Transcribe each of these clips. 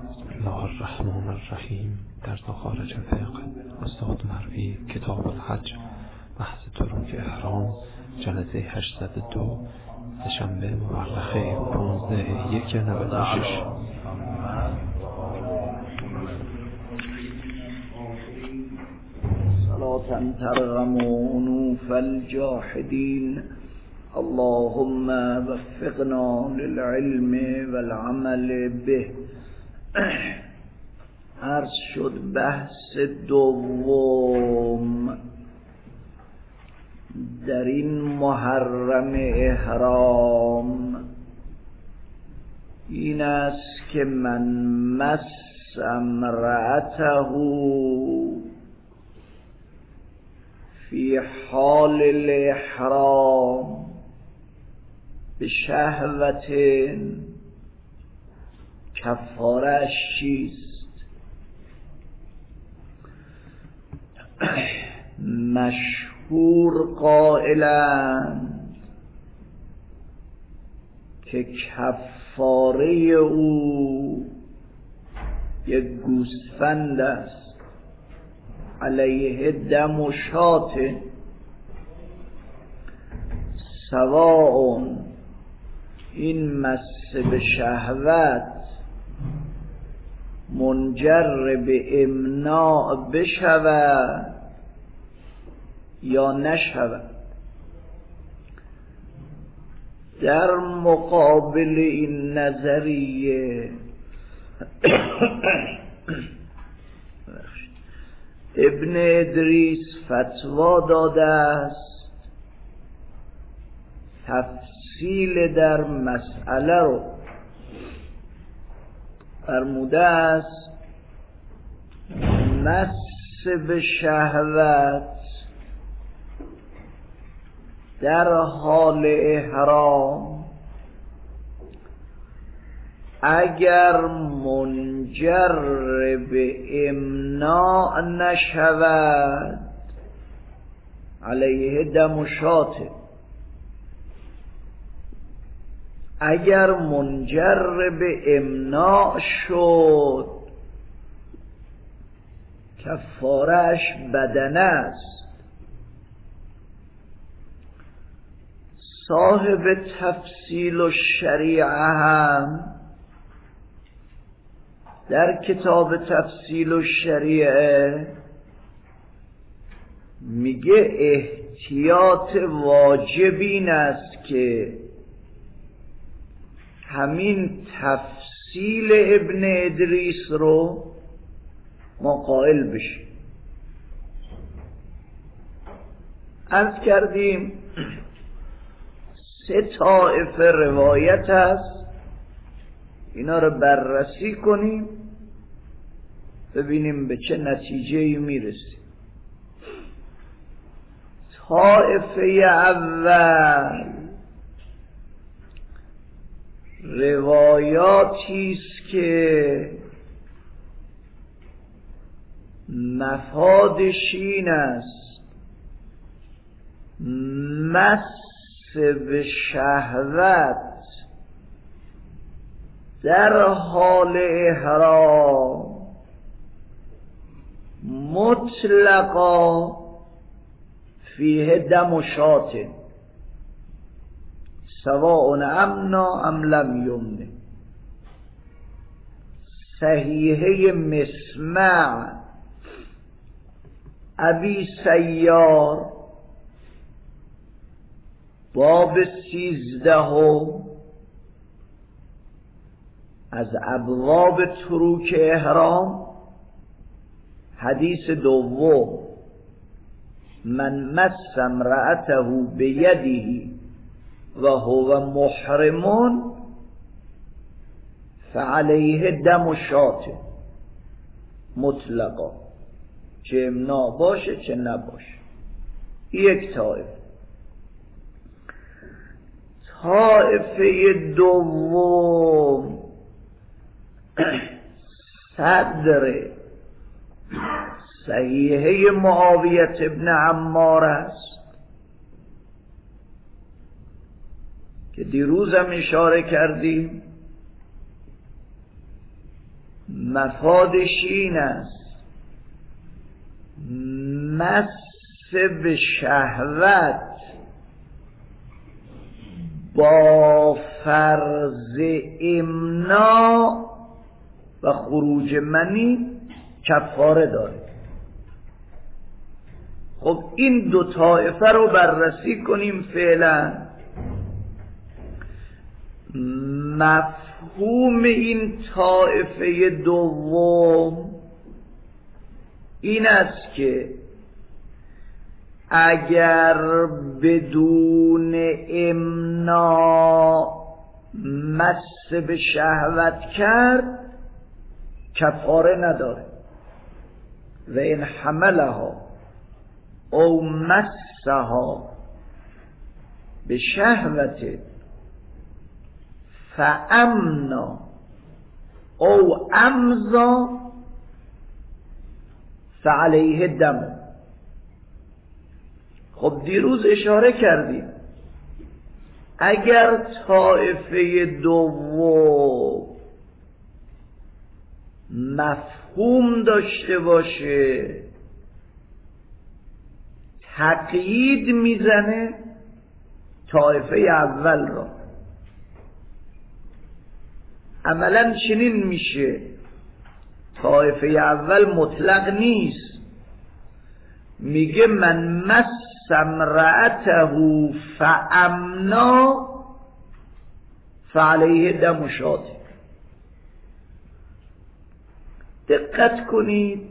بسم الله الرحمن الرحیم. در خارج فقه استاد مروی، کتاب الحج، بحث تروک احرام، جلسه 802، سه‌شنبه مورخه 15/1/96. صلاة ترغم أنوف الجاحدين اللهم وفقنا للعلم والعمل به. عرض شد بحث دوم در این محرم احرام این است که من مس امرأته فی حال الاحرام بشهوت کفاره‌اش چیست؟ مشهور قائلند که کفاره او یک گوسفند است، علیه دم و شاط، سواء این مس به شهوت منجر به امناع بشود یا نشود. در مقابل این نظریه ابن ادریس فتوا داده است، تفصیل در مسئله رو فرموده است. مس به شهوت در حال احرام اگر منجر به امناع نشود علیه دم و شاطه، اگر منجر به امناع شد کفاره‌اش بدنه است. صاحب تفصیل الشریعه هم در کتاب تفصیل الشریعه میگه احتیاط واجب این است که همین تفصیل ابن ادریس رو ما قائل بشیم. عرض کردیم 3 طایفه روایت است، اینا رو بررسی کنیم ببینیم به چه نتیجه‌ای میرسیم. طایفه اول روایاتی است که مفادش این است مس به شهوت در حال احرام مطلقا فیه دم و شاط سواء امنا ام لم یمنه. صحیحه مسمع ابی سیار باب 13 از ابواب تروک احرام، حدیث دوم من مس امرأته بیده و هو محرم فعلیه دم و شاط مطلقا، چه امناع باشه چه نباشه. یک طایفه. طایفه دوم صدر صحیحه معاویه ابن عمار است که دیروز هم اشاره کردیم مفادش این است مس به شهوت با فرض امنا و خروج منی کفاره داره. خب این دو طایفه رو بررسی کنیم فعلا. مفهوم این طایفه دوم این است که اگر بدون امنا مس به شهوت کرد کفاره نداره. و این حملها او مسها به شهوت فامنا او امضا فعلیه دم. خب دیروز اشاره کردیم اگر طایفه دوم مفهوم داشته باشه تقیید میزنه طایفه اول را. عملا چنین میشه طایفه اول مطلق نیست، میگه من مس امرأته فامنا فعلیه دم شاط. دقت کنید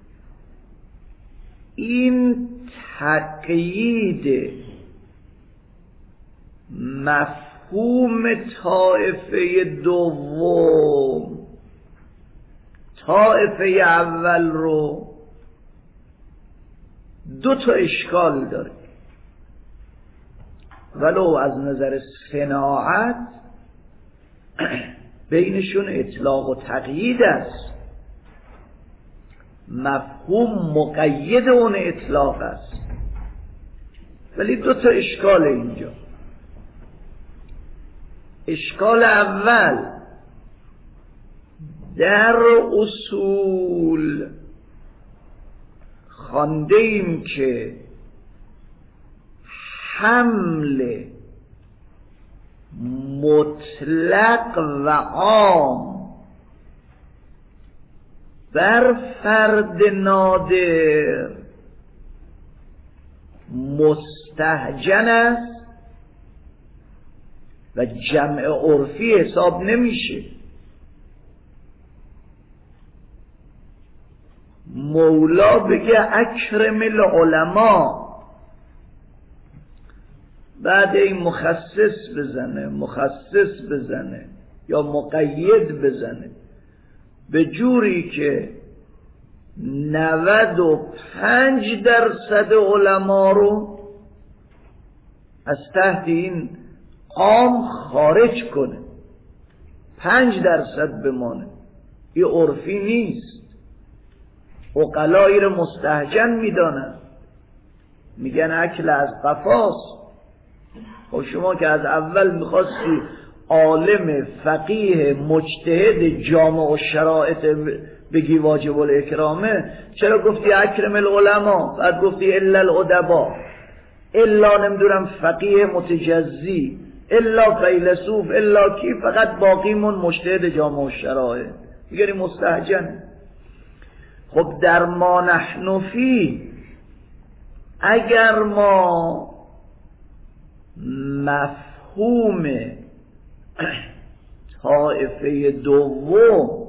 این تقیید مفهوم طایفه دوم طایفه اول رو دو تا اشکال داره، ولو از نظر صناعت بینشون اطلاق و تقیید است. مفهوم مقید اون اطلاق است، ولی دو تا اشکال اینجا. اشکال اول در اصول خوانده ایم که حمل مطلق و عام بر فرد نادر مستهجن است و جمع عرفی حساب نمیشه. مولا بگه اکرم العلماء، بعد این مخصص بزنه یا مقید بزنه به جوری که 95% علما رو از تحت این عام خارج کنه، 5% بمانه. این عرفی نیست. عقلایی رو مستهجن میدانن، میگن اکل از قفاست. خب شما که از اول میخواستی عالم فقیه مجتهد جامع و شرائط بگی واجب الاکرامه، چرا گفتی اکرم العلماء؟ بعد گفتی الا الادبا، الا نمیدونم فقیه متجزی، الا فیلسوف، الا کی، فقط باقیمون مجتهد جامع و شرائط. میگن مستهجن. خب در ما نحن فی، اگر ما مفهوم طایفه دوم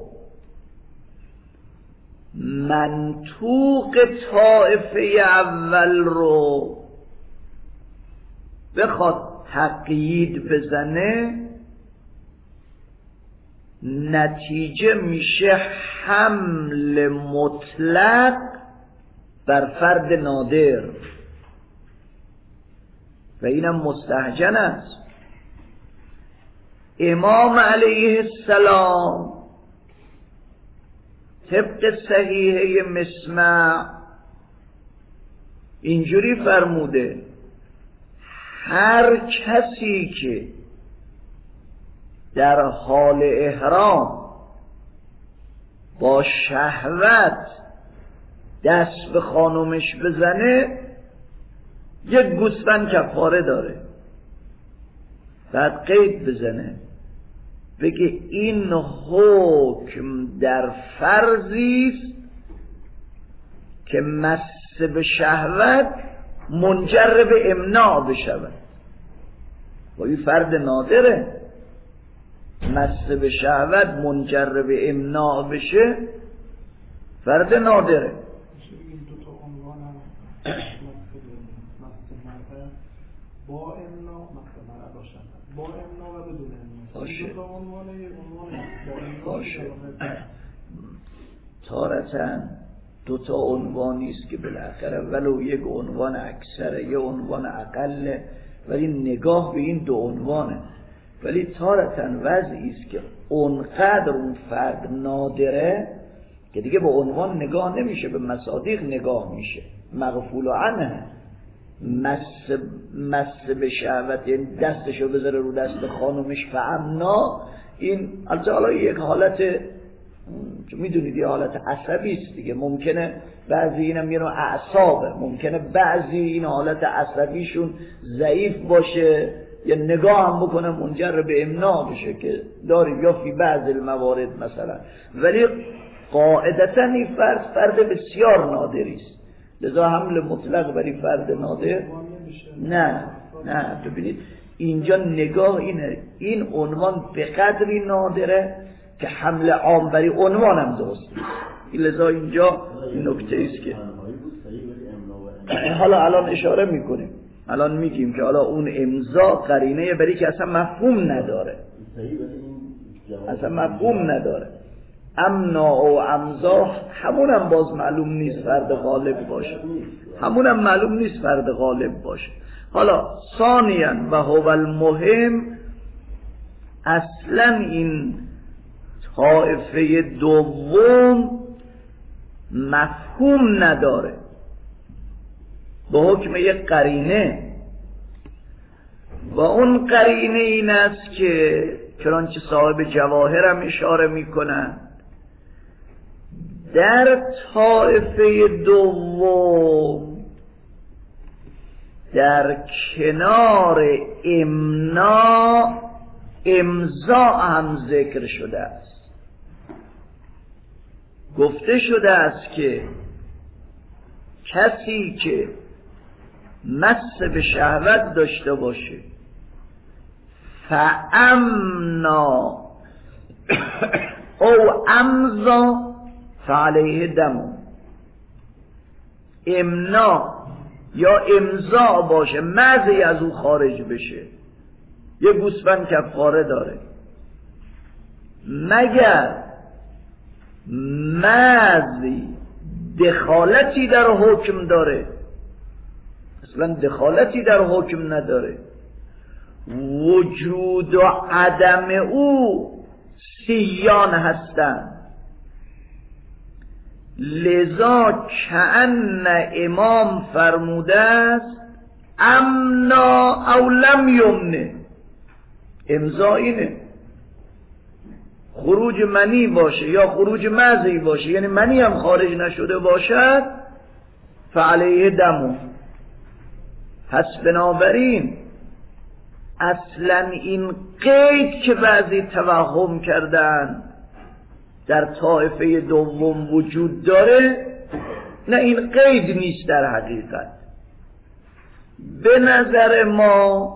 منطوق طایفه اول رو بخواد تقیید بزنه، نتیجه میشه حمل مطلق بر فرد نادر و اینم مستهجن است. امام علیه السلام طبق صحیحه مسمع اینجوری فرموده هر کسی که در حال احرام با شهوت دست به خانومش بزنه یک گوسفند کفاره داره. بعد قید بزنه بگه این حکم در فرضیست که مس به شهوت منجر به امناع بشود. و این فرد نادره، مس به شهوت منجر به امناع بشه فرد نادره. این دو تا عنوان هم با امناع مثلا باشن، با امناع و بدون امناع. دو تا عنوان باشه. تارتاً دو تا عنوانی است که بالاخره ولو یک عنوان اکثره یه عنوان اقله، ولی نگاه به این دو عنوانه. ولی تارتاً وضعی است که اونقدر اون فرد نادره که دیگه به عنوان نگاه نمیشه، به مصادیق نگاه میشه. مغفول عنه، مس به شهوت، یعنی دستشو بذاره رو دست خانومش فعمنا. این البته حالا یک حالت میدونید یه حالت عصبی است دیگه، ممکنه بعضی اینم یه نوع اعصابه، ممکنه بعضی این حالت عصبیشون ضعیف باشه یا نگاه هم بکنه منجر به امناع بشه که داریم یا فی بعض الموارد مثلا. ولی قاعدتا این فرد بسیار نادری است، لذا حمل مطلق بری فرد نادر نه. ببینید اینجا نگاه اینه، این عنوان به قدری نادره که حمل عام بری عنوان هم درست نیست. لذا اینجا نکته است که حالا الان اشاره میکنیم، الان میگیم که حالا اون امضا قرینه بری که اصلا مفهوم نداره، اصلا مفهوم نداره. امنا و امضا همونم باز معلوم نیست فرد غالب باشه، همونم معلوم نیست فرد غالب باشه. حالا ثانیاً و هو المهم، اصلا این طائفه دوم مفهوم نداره به حکم یک قرینه، و اون قرینه این است که چنانچه صاحب جواهر هم اشاره میکنن، در طائفه دوم در کنار امناع امضا هم ذکر شده است. گفته شده است که کسی که مس به شهوت داشته باشه فامنا او امضا فعلیه دم، امنا یا امضا باشه مزی از او خارج بشه، یه گوسفند کفاره داره، مگر مزی دخالتی در حکم داره، اصلا دخالتی در حکم نداره، وجود و عدم او سیان هستند. لذا کأن امام فرموده است امنا او لم یمنه، امضا اینه خروج منی باشه یا خروج مزی باشه، یعنی منی هم خارج نشده باشد فعلیه دمو. پس بنابراین اصلا این قید که بعضی توهم کردن در طائفه دوم وجود داره، نه این قید نیست در حقیقت. به نظر ما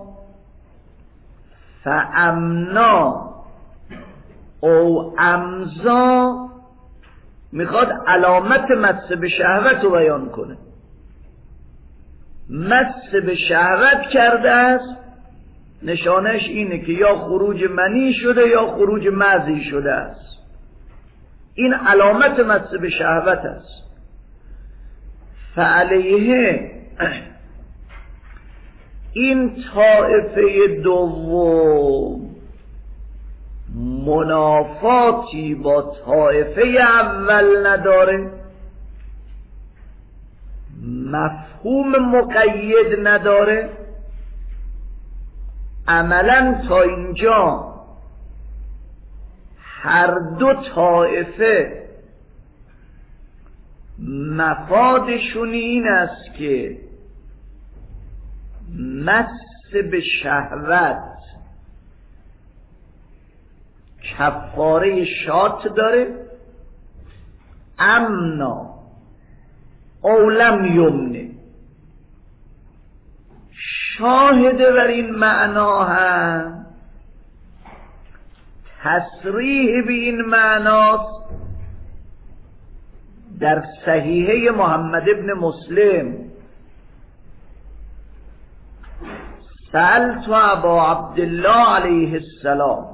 فامنا او امضا میخواد علامت مس به شهوت رو بیان کنه. مس به شهوت کرده است، نشانش اینه که یا خروج منی شده یا خروج مزی شده است. این علامت مس به شهوت است. فعلیه این طائفه دوم منافاتی با طائفه اول نداره، مفهوم مقید نداره. عملا تا اینجا هر دو طائفه مفادشون این است که مس به شهوت کفاره شات داره، امنا اولم یمنه. شاهد بر این معنا هم تصریح به این معناست در صحیحه محمد ابن مسلم. سألت ابا عبدالله علیه السلام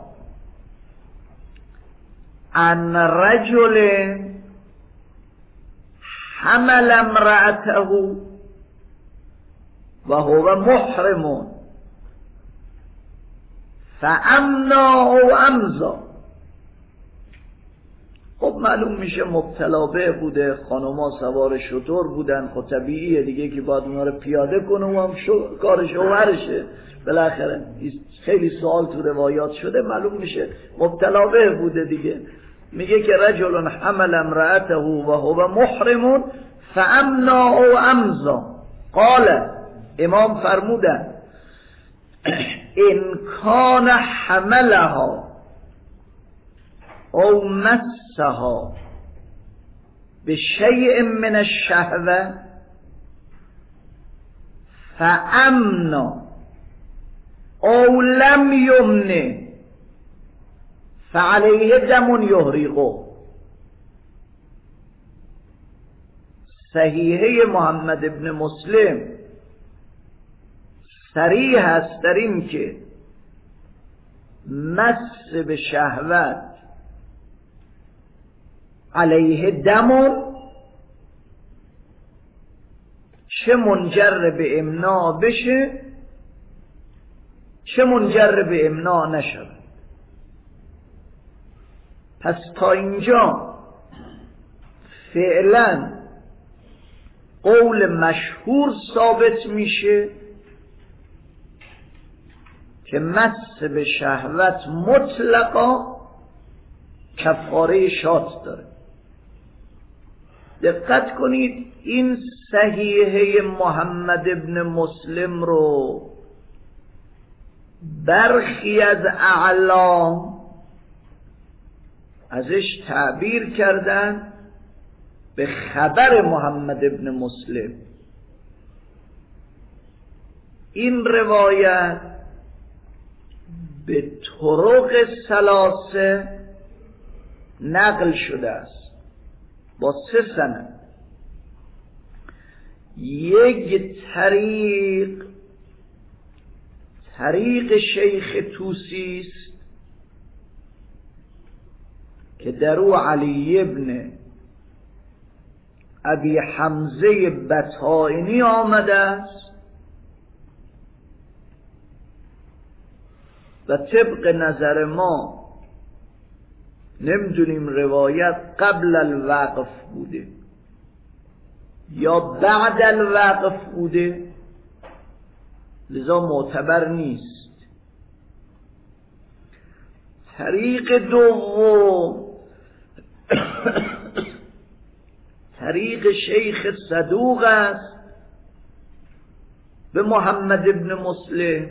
عن رجل حمل امرأته وهو محرم فامنا او امضا. خب معلوم میشه مبتلا به بوده، خانوما سوار شتر بودن، خب طبیعیه دیگه که باید اونا رو پیاده کنه و هم کار شوهرشه. بالاخره خیلی سوال تو روایات شده، معلوم میشه مبتلا به بوده دیگه. میگه که رجل حمل امرأته و هو محرم فامنا او امضا. قال امام فرمودن ان کان حملها او مسها بشیء من الشهوه فامنا او لم یمنه فعلیه دم یحرقه. صحیحه محمد ابن مسلم صریح است در این که مس به شهوت علیه دمون، چه منجر به امناع بشه چه منجر به امناع نشود. پس تا اینجا فعلا قول مشهور ثابت میشه که مس به شهوت مطلقا کفاره شات داره. دقت کنید این صحیحه محمد ابن مسلم رو برخی از اعلام ازش تعبیر کردن به خبر محمد ابن مسلم. این روایت به طرق ثلاثه نقل شده است با 3 سند. یک طریق شیخ طوسی است که در او علی ابن ابی حمزه بطائنی آمده است و طبق نظر ما نمیدونیم روایت قبل الوقف بوده یا بعد الوقف بوده، لذا معتبر نیست. طریق دوم طریق شیخ صدوق است به محمد ابن مسلم.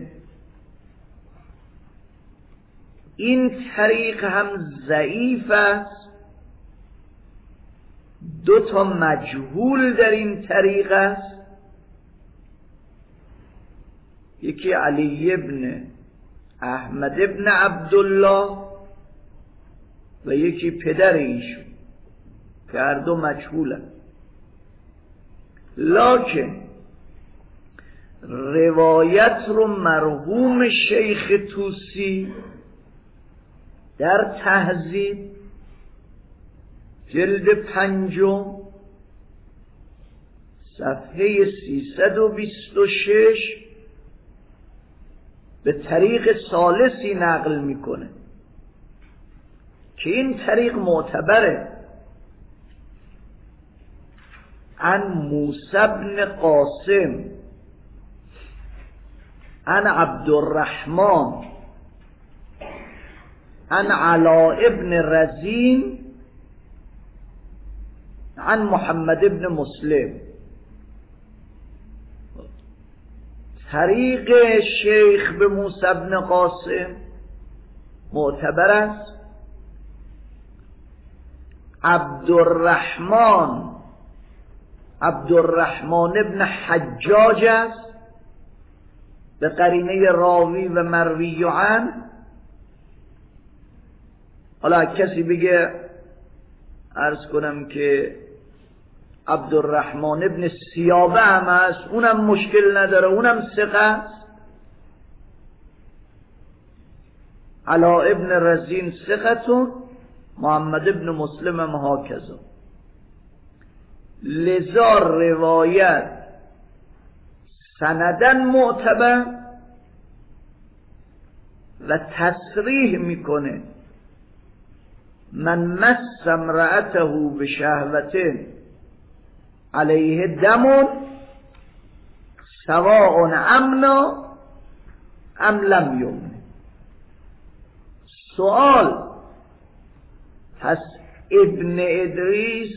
این طریق هم ضعیف است، 2 مجهول در این طریق است. یکی علی ابن احمد ابن عبدالله و یکی پدر ایشون که هر 2 مجهولن. لکن روایت رو مرحوم شیخ طوسی در تهذیب جلد 5 صفحه 326 به طریق ثالثی نقل میکنه که این طریق معتبره. عن موسی بن قاسم عن عبدالرحمن عن علاء ابن رزین عن محمد ابن مسلم. طریق شیخ به موسی بن قاسم معتبر است. عبدالرحمن ابن حجاج است به قرینه راوی و مروی عن. حالا کسی بگه عرض کنم که عبدالرحمن ابن سیابه هم است، اونم مشکل نداره، اونم ثقه است. علا ابن رزین ثقتون، محمد ابن مسلم هم هاکذا. لذا روایت سندن معتبر و تصریح میکنه من مس امرأته بشهوة علیه دم سواء امنا ام لم یمن. سوال پس ابن ادریس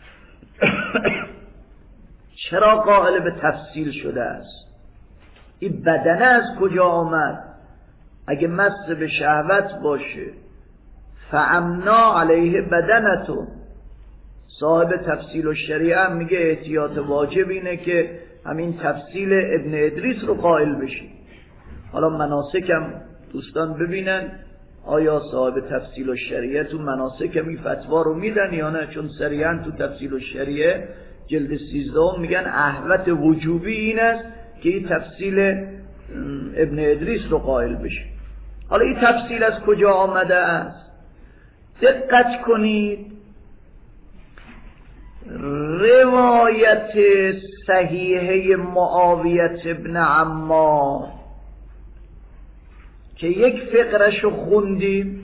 چرا قائل به تفصیل شده است؟ این بدنه از کجا آمد؟ اگه مس به شهوت باشه فامنا علیه بدنتون. صاحب تفصیل و شریعه هم میگه احتیاط واجب اینه که همین تفصیل ابن ادریس رو قائل بشی. حالا مناسکم دوستان ببینن آیا صاحب تفصیل و شریعه تو مناسک این فتوا رو میدن یا نه، چون صریحاً تو تفصیل و شریعه جلد 13 میگن احوط وجوبی این است که این تفصیل ابن ادریس رو قائل بشه. حالا این تفصیل از کجا آمده است؟ دقت کنید، روایت صحیحه معاویه ابن عمار که یک فقرشو خوندیم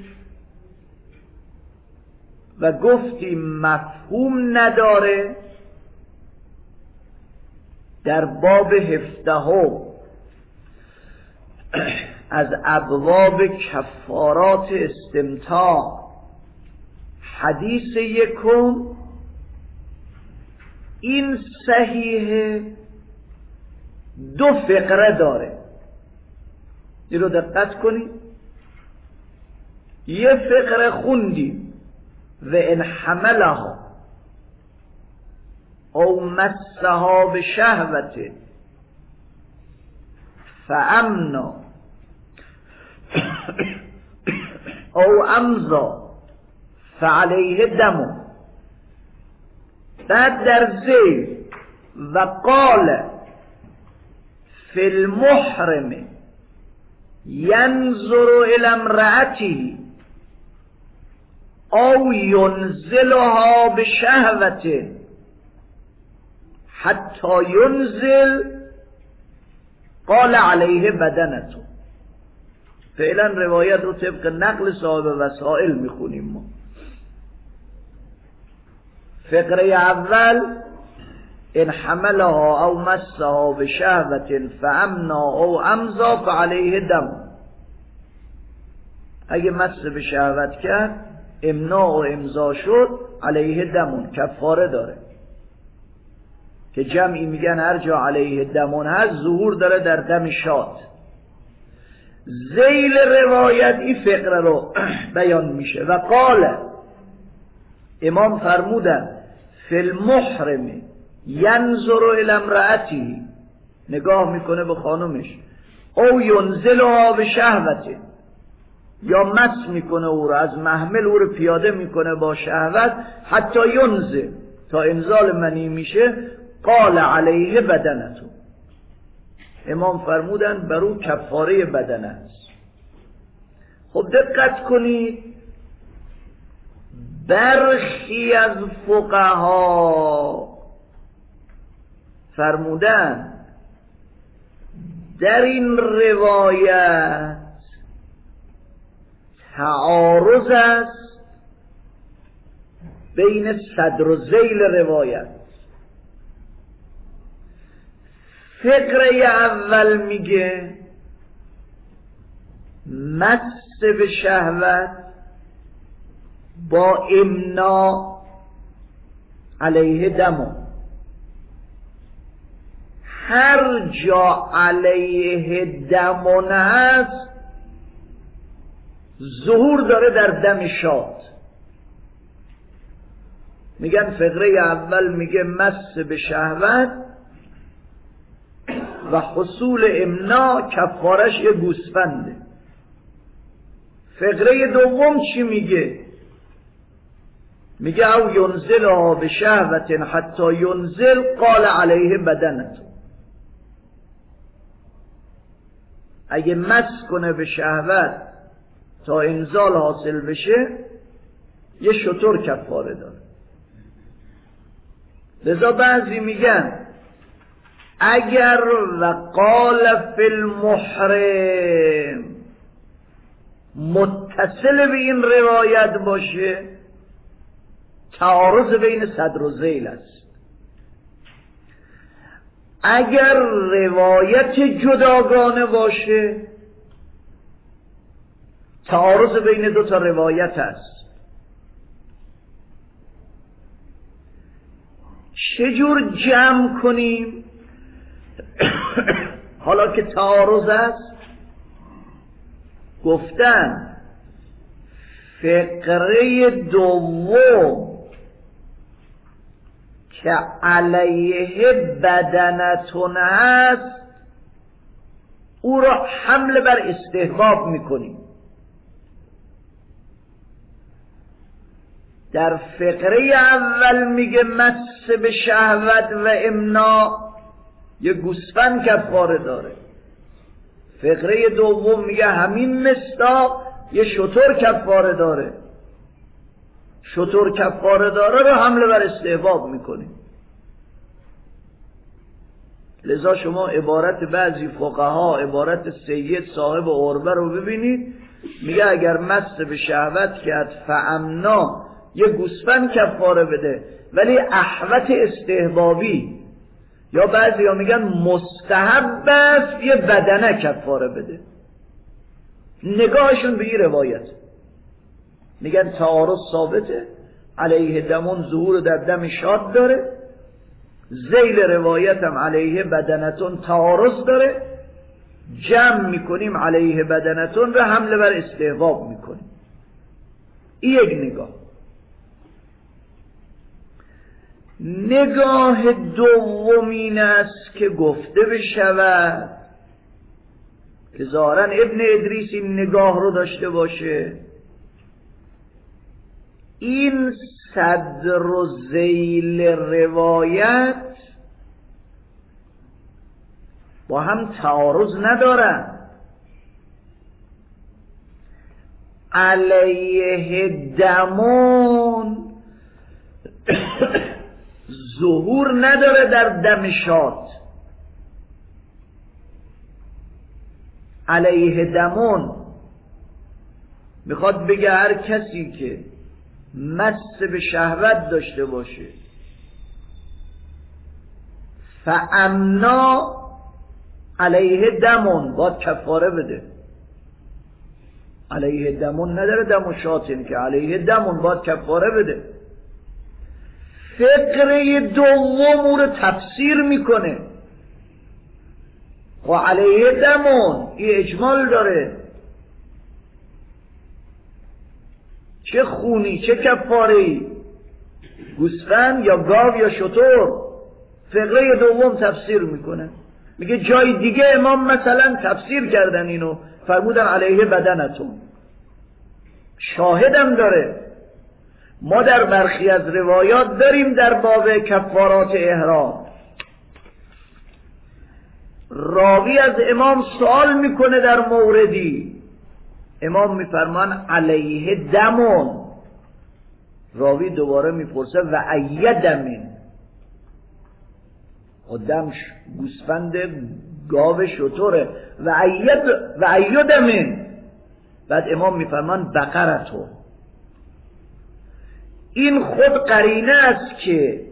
و گفتیم مفهوم نداره، در باب 17 از ابواب کفارات استمتاع حدیث یکم این صحیحه 2 فقره داره. این رو دقت کنید، یه فقره خوندیم و ان حملها او مسها بشهوت فامنا او امضا فعلیه دم. بعد در زیر و قال فی المحرم ینظر الی امرأته او ینزلها بشهوته حتی ینزل قال علیه بدنته. فعلا روایت رو طبق نقل صاحب وسائل میخونیم ما. فقره اول ان حملها او مسها بشهوة فامنا او امضا فعلیه دم. اگه مس به شهوت کرد، امنا و امضا شد، علیه دمون، کفاره داره. که جمعی میگن هر جا علیه دمون هست ظهور داره در دم شاد. ذیل روایت این فقره رو بیان میشه و قال امام فرمودن فی المحرم ینظر الی امرأته، نگاه میکنه به خانمش، او ینزلها بشهوته، یا مس میکنه او رو، از محمل او رو پیاده میکنه با شهوت حتی ینزل، تا انزال منی میشه، قال علیه بدنتو. امام فرمودن بر او کفاره بدنه است. خب دقت کنید، برخی از فقها فرمودن در این روایت تعارض است بین صدر و ذیل روایت. فقره اول میگه مس به شهوت با امنا علیه دمون. هر جا علیه دمون هست ظهور داره در دم شاد. میگن فقره اول میگه مس به شهوت و حصول امنا کفارش یه گوسفنده. فقره دوم چی میگه؟ میگه او ینزلها به شهوت حتی ینزل قال علیه بدنت. اگه مس کنه به شهوت تا انزال حاصل بشه یه شتر کفاره داره. لذا بعضی میگن اگر وقال فی المحرم متصل به این روایت باشه تعارض بین صدر و ذیل است. اگر روایت جداگانه باشه تعارض بین دو تا روایت است. چجور جمع کنیم حالا که تعارض است؟ گفتن فقره دوم که علیه بدنتون هست او را حمل بر استحباب میکنیم. در فقره اول میگه مس به شهوت و امنا یه گوسفند کفاره داره. فقره دوم میگه همین مصداق یه شتر کفاره داره. شتر کفاره داره رو حمله بر استحباب میکنیم. لذا شما عبارت بعضی فقها، عبارت سید صاحب عربه رو ببینید، میگه اگر مس به شهوت کرد فامنا یه گوسفند کفاره بده، ولی احوت استحبابی، یا بعضی ها میگن مستحب است یه بدنه کفاره بده. نگاهشون به این روایت میگن تعارض ثابته، علیه دمون ظهور در دم شاد داره، ذیل روایت هم علیه بدنتون تعارض داره، جمع میکنیم علیه بدنتون و حمله بر استحباب میکنیم. این یک نگاه. نگاه دومین است که گفته بشود که ظاهراً ابن ادریس این نگاه رو داشته باشه، این صدر و ذیل روایت با هم تعارض ندارن. علیه دمون ظهور نداره در دم شاد. علیه دمون میخواد بگه هر کسی که مس به شهوت داشته باشه فامنا علیه دمون باید کفاره بده. علیه دمون نداره دم و شاتین که علیه دمون باید کفاره بده. فقره دوم او رو تفسیر میکنه و علیه دمون این اجمال داره، چه خونی چه کفاره‌ای، گوسفند یا گاو یا شتر. فقره دوم تفسیر میکنه، میگه جای دیگه امام مثلا تفسیر کردن اینو، فرمودن علیه بدنتون. شاهدم داره، ما در برخی از روایات داریم در باب کفارات احرام، راوی از امام سوال میکنه در موردی، امام میفرمان علیه دمون، راوی دوباره میپرسه و ایدمین، دم گوسفند گاو شتره، و ایدمین، بعد امام میفرمان بقرتو. این خود قرینه است که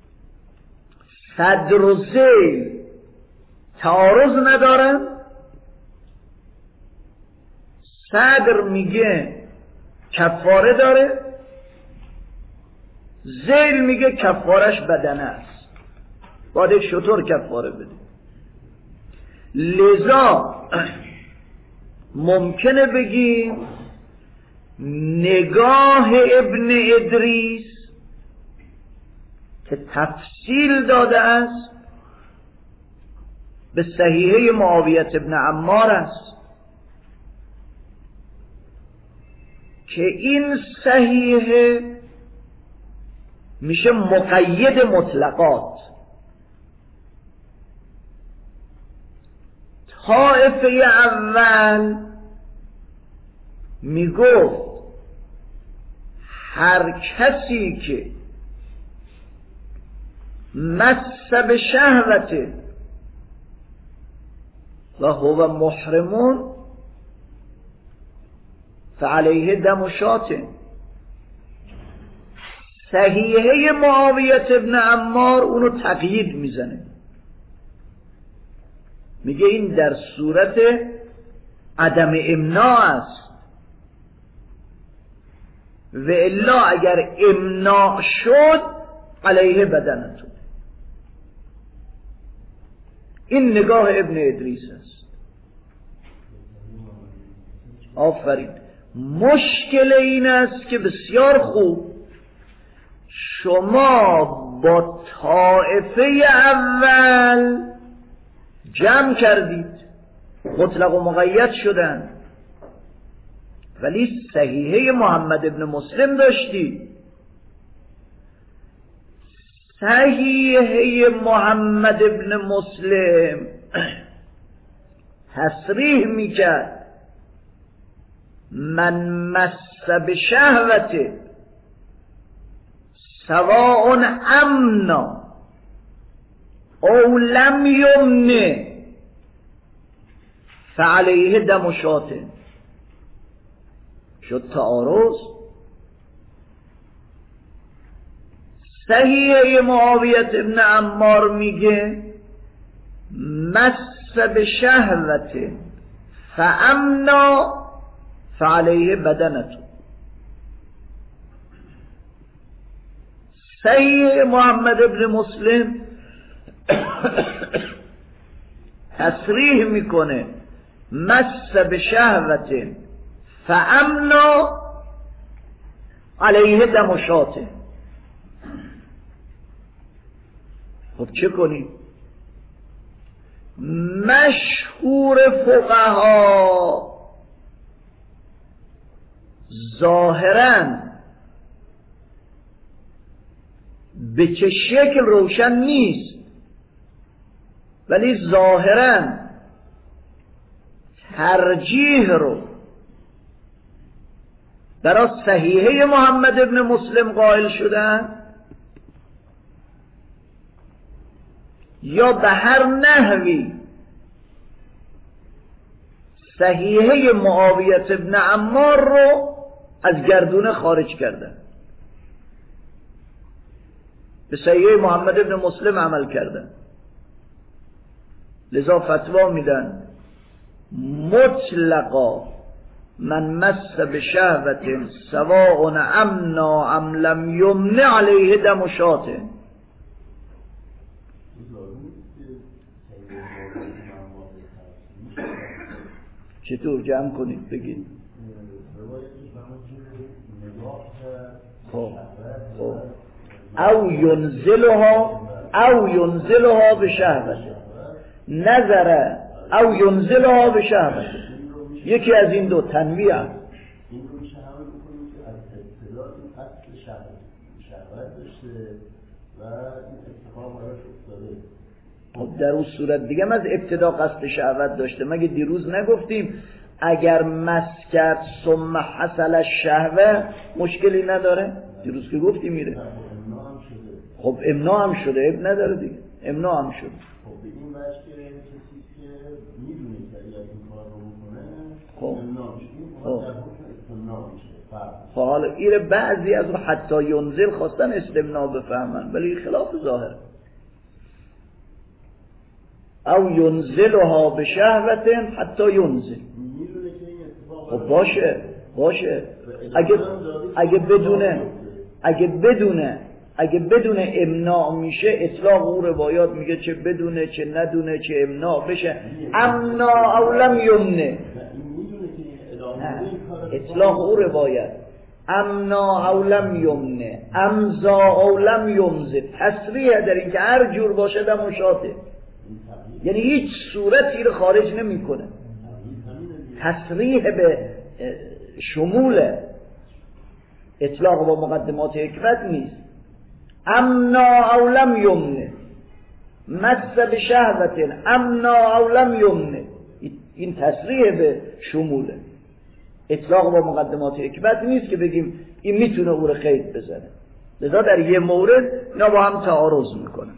صدر و ذیل تعارض ندارن. صدر میگه کفاره داره، ذیل میگه کفارش بدنه است، باید یک شتر کفاره بده. لذا ممکنه بگیم نگاه ابن ادریس که تفصیل داده است به صحیحه معاویه ابن عمار است که این صحیحه میشه مقید مطلقات. طائفه اول میگفت هر کسی که مس به شهوته و هو محرمون فعلیه دم شاته. صحیحه معاویه ابن عمار اونو تقیید میزنه، میگه این در صورت عدم امناع است و الا اگر امناع شد علیه بدنتون. این نگاه ابن ادریس است. آفرین. مشکل این است که بسیار خوب شما با طائفه اول جمع کردید، مطلق و مقید شدن، ولی صحیحه محمد ابن مسلم داشتید. صحیحه محمد ابن مسلم تصریح میکرد من مس بشهوته سواء امنا او لم یمنه فعلیه دم شاته. شد تعارض. صحیحه معاویه ابن عمار میگه مس بشهوته فامنا فعلیه بدنتو. صحیح محمد ابن مسلم تصریح میکنه مس بشهوت فامنا علیه دم شاته. خب چه کنیم؟ مشهور فقها ظاهراً به چه شکل روشن نیست، ولی ظاهراً ترجیح رو برای صحیحه محمد ابن مسلم قائل شدن یا به هر نحوی صحیحه معاویه ابن عمار رو از گردونه خارج کردن، به صحیحه محمد ابن مسلم عمل کردن. لذا فتوا میدن مطلقا من مس بشهوت سواء امنا ام لم یمن علیه دم شاته. چطور جمع کنید بگید؟ خب او ینزلها بشهوت نظر او ینزلها بشهوت. یکی از این دو تنویع این رو میشه همه بکنیم که از ابتدا این اصل شهوت داشته و این اتفاق براش افتاده. خب در اون صورت دیگه از ابتدا قصد شهوت داشته. مگه دیروز نگفتیم اگر مس کرد ثم حصل الشهوه مشکلی نداره؟ دیروز که گفتیم میره. خب امنا هم شده، اب نداره دیگه، امنا هم شده. خب به این وجه که کسی که میدونه که اگر این کار رو بکنه خب امنا میشه، در حکم استمنا میشه. خب حالا ایره بعضی از رو حتی ینزل خواستن استمنا بفهمن، ولی خلاف ظاهر. او ینزلها بشهوت حتی ینزل. خب باشه اگه بدونه اگه بدون امناع میشه اطلاق او روایات میگه چه بدونه چه ندونه چه امناع بشه امنا او لم یمنه. اطلاق او روایت امنا او لم یمنه امزا او لم یمزه تصریح در این که هر جور باشه دم و شاته، یعنی هیچ صورتی رو خارج نمی کنه. تصریح به شمول اطلاق با مقدمات حکمت نیست. امنا او لم یمنه مس به شهوت امنا او لم یمنه، این تصریح به شموله. اطلاق با مقدمات حکمت نیست که بگیم این میتونه او رو قید بزنه. لذا در یه مورد اینا با هم تعارض میکنن.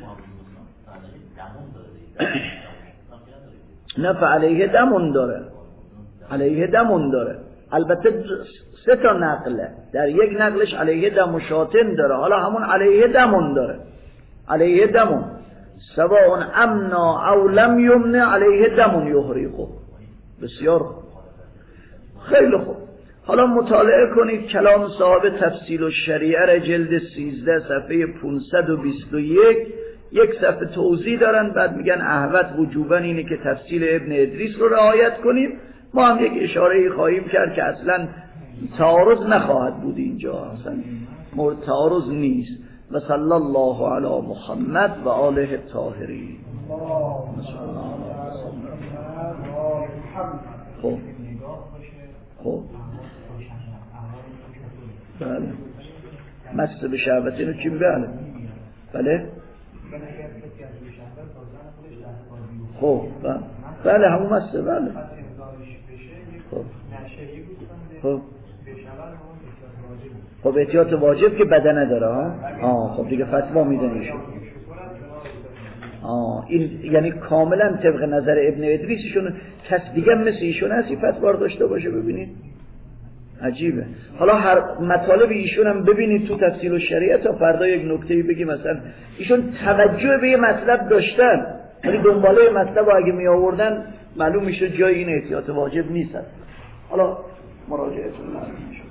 نه فعلیه دمون داره، علیه دمون داره. البته 3 تا نقله، در یک نقلش علیه دم و شاتن داره، حالا همون علیه دمون داره. علیه دمون سواء امنا او لم یمنه علیه دمون یحرقه. بسیار خوب، خیلی خوب. حالا مطالعه کنید کلام صاحب تفصیل الشریعه جلد 13 صفحه 521. یک صفحه توضیح دارن، بعد میگن احوط وجوبا اینه که تفصیل ابن ادریس رو رعایت کنیم. ما هم یک اشاره‌ای خواهیم کرد که اصلا تعارض نخواهد بود اینجا، اصلا مورد تعارض نیست. و صلی الله علی محمد و آله الطاهرین. خب خب بله مس به شهوت اینو چی؟ بله خب بله همون مسته. بله خب احتیاط واجب که بدنه داره ها. خب دیگه فتوا میدن ایشون. این یعنی کاملا طبق نظر ابن ادریس ایشون کس دیگه مثل ایشون هست این فتوا داشته باشه. ببینید عجیبه. حالا هر مطالب ایشون هم ببینید تو تفصیل الشریعه تا فردا یک نکته‌ای بگیم. مثلا ایشون توجه به یه مطلب داشتن ولی دنباله مطلب اگه می آوردن معلوم میشه جای این احتیاط واجب نیست. حالا مراجعهتون معلوم میشه.